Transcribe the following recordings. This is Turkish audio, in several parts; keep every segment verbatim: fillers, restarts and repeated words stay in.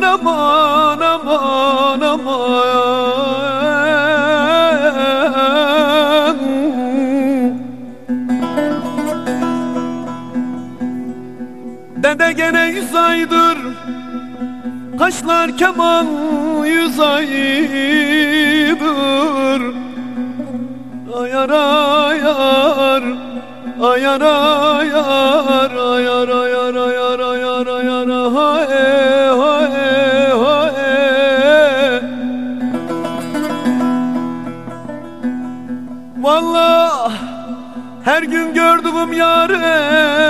aman aman aman. Dede gene yüz aydır kaşlar keman, yüz aydır ayar ayar ayar ayar ayar ayar ayar ayar ayar hae hae hae. Vallahi her gün gördüğüm yâre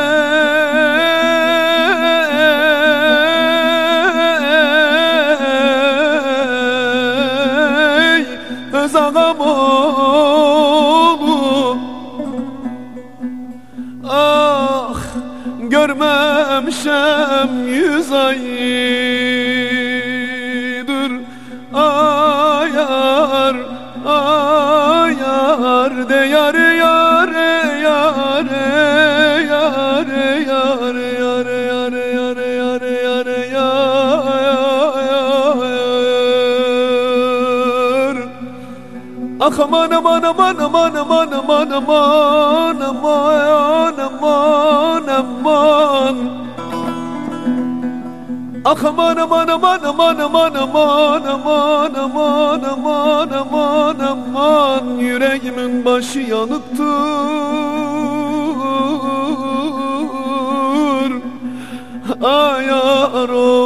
öz ağam oğlu. Ah görmemişem yüz aydır ayar ayar de yare yare yare yare yare yare yare yare yare yare yar. Ah aman aman aman aman aman aman aman aman aman aman. Ah aman aman aman aman aman aman aman aman aman aman aman. Yüreğimin başı yanıktır ayar o.